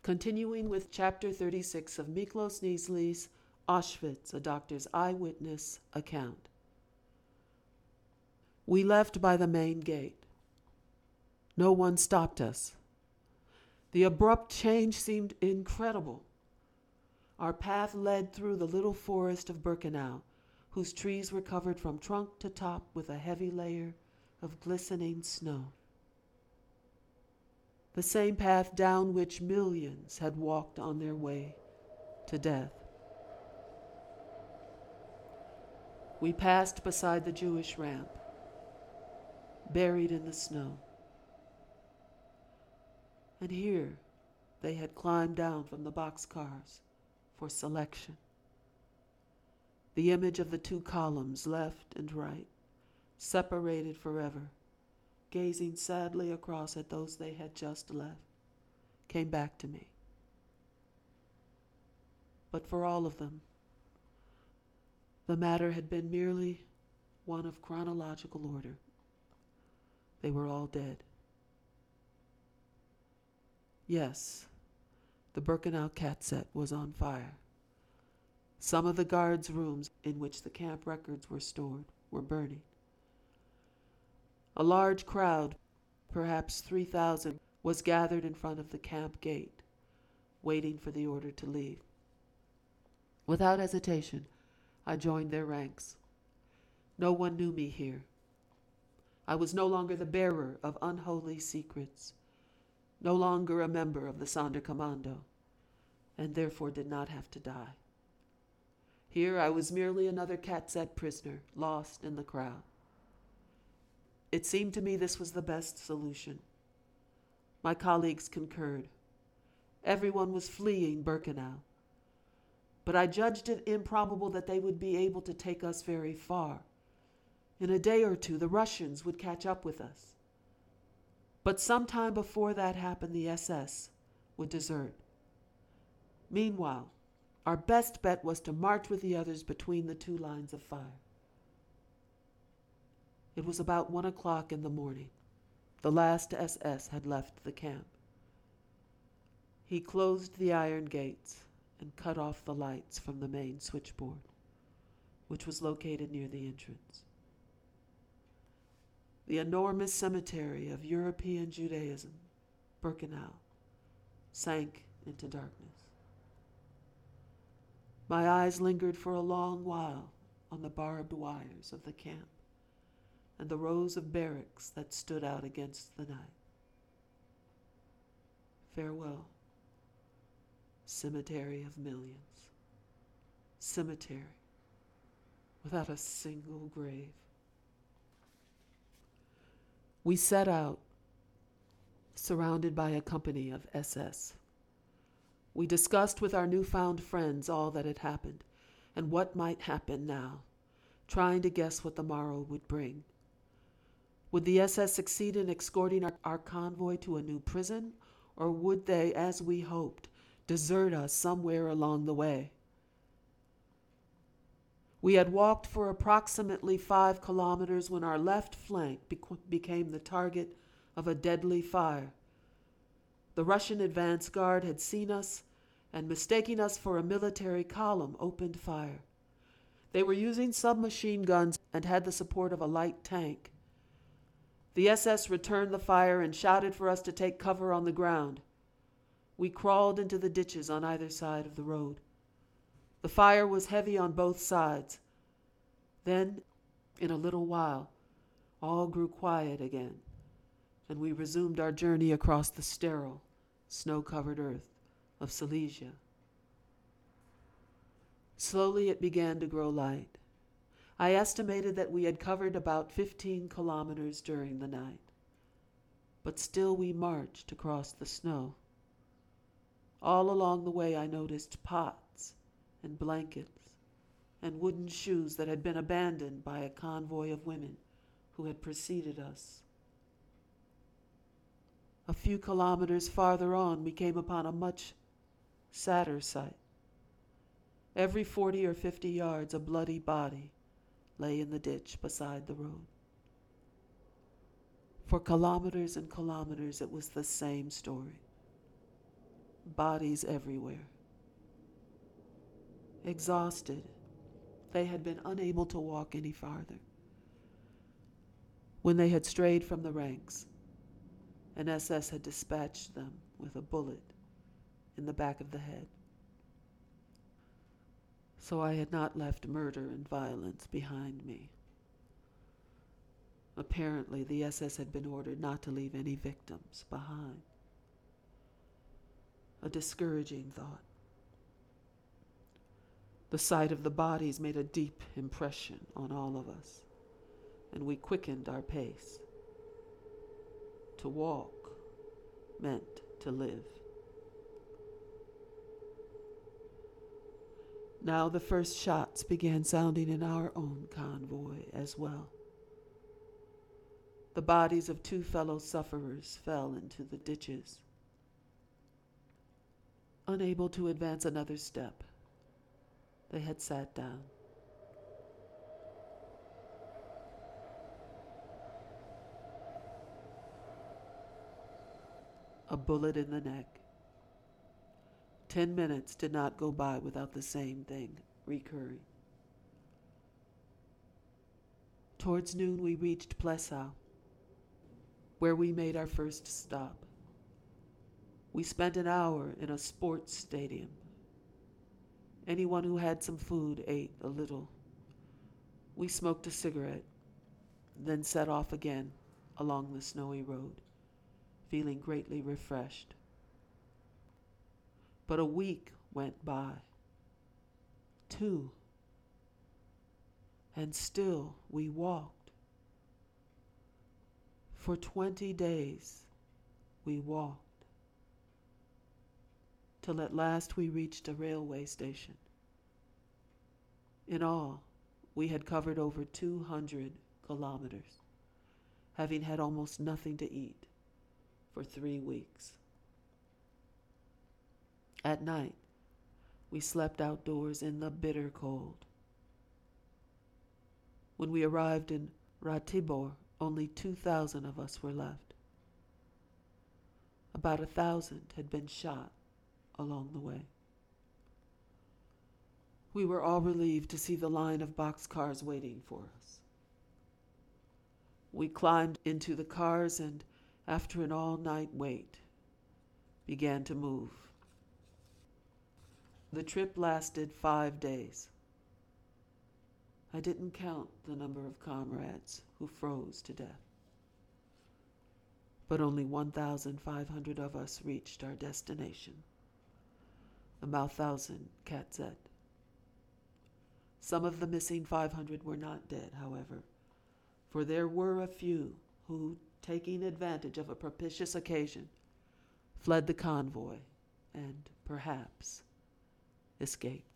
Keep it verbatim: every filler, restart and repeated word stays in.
Continuing with Chapter thirty-six of Miklos Niesli's Auschwitz, a Doctor's Eyewitness Account. We left by the main gate. No one stopped us. The abrupt change seemed incredible. Our path led through the little forest of Birkenau, whose trees were covered from trunk to top with a heavy layer of glistening snow. The same path down which millions had walked on their way to death. We passed beside the Jewish ramp, buried in the snow. And here they had climbed down from the boxcars for selection. The image of the two columns, left and right, separated forever, gazing sadly across at those they had just left, came back to me. But for all of them, the matter had been merely one of chronological order. They were all dead. Yes, the Birkenau Katzet was on fire. Some of the guards' rooms in which the camp records were stored were burning. A large crowd, perhaps three thousand, was gathered in front of the camp gate, waiting for the order to leave. Without hesitation, I joined their ranks. No one knew me here. I was no longer the bearer of unholy secrets, no longer a member of the Sonderkommando, and therefore did not have to die. Here I was merely another Katzet prisoner, lost in the crowd. It seemed to me this was the best solution. My colleagues concurred. Everyone was fleeing Birkenau. But I judged it improbable that they would be able to take us very far. In a day or two, the Russians would catch up with us. But sometime before that happened, the S S would desert. Meanwhile, our best bet was to march with the others between the two lines of fire. It was about one o'clock in the morning. The last S S had left the camp. He closed the iron gates and cut off the lights from the main switchboard, which was located near the entrance. The enormous cemetery of European Judaism, Birkenau, sank into darkness. My eyes lingered for a long while on the barbed wires of the camp and the rows of barracks that stood out against the night. Farewell, cemetery of millions. Cemetery without a single grave. We set out, surrounded by a company of S S. We discussed with our newfound friends all that had happened and what might happen now, trying to guess what the morrow would bring. Would the S S succeed in escorting our, our convoy to a new prison, or would they, as we hoped, desert us somewhere along the way? We had walked for approximately five kilometers when our left flank bec- became the target of a deadly fire. The Russian advance guard had seen us and, mistaking us for a military column, opened fire. They were using submachine guns and had the support of a light tank. The S S returned the fire and shouted for us to take cover on the ground. We crawled into the ditches on either side of the road. The fire was heavy on both sides. Then, in a little while, all grew quiet again, and we resumed our journey across the sterile, snow-covered earth of Silesia. Slowly it began to grow light. I estimated that we had covered about fifteen kilometers during the night, but still we marched across the snow. All along the way I noticed pots and blankets and wooden shoes that had been abandoned by a convoy of women who had preceded us. A few kilometers farther on, we came upon a much sadder sight. Every forty or fifty yards, a bloody body lay in the ditch beside the road. For kilometers and kilometers, it was the same story. bodies everywhere. Exhausted, they had been unable to walk any farther. When they had strayed from the ranks, an S S had dispatched them with a bullet in the back of the head. So I had not left murder and violence behind me. Apparently, the S S had been ordered not to leave any victims behind. A discouraging thought. The sight of the bodies made a deep impression on all of us, and we quickened our pace. To walk meant to live. Now the first shots began sounding in our own convoy as well. The bodies of two fellow sufferers fell into the ditches. Unable to advance another step, they had sat down. A bullet in the neck. Ten minutes did not go by without the same thing recurring. Towards noon we reached Plessau, where we made our first stop. We spent an hour in a sports stadium. Anyone who had some food ate a little. We smoked a cigarette, then set off again along the snowy road, feeling greatly refreshed. But a week went by. Two. And still we walked. For twenty days we walked. Till at last we reached a railway station. In all, we had covered over two hundred kilometers, having had almost nothing to eat for three weeks. At night, we slept outdoors in the bitter cold. When we arrived in Ratibor, only two thousand of us were left. About a thousand had been shot along the way. We were all relieved to see the line of boxcars waiting for us. We climbed into the cars and, after an all-night wait, began to move. The trip lasted five days. I didn't count the number of comrades who froze to death. But only one thousand five hundred of us reached our destination, the Mauthausen-K Z. Some of the missing five hundred were not dead, however, for there were a few who, taking advantage of a propitious occasion, fled the convoy and, perhaps, escaped.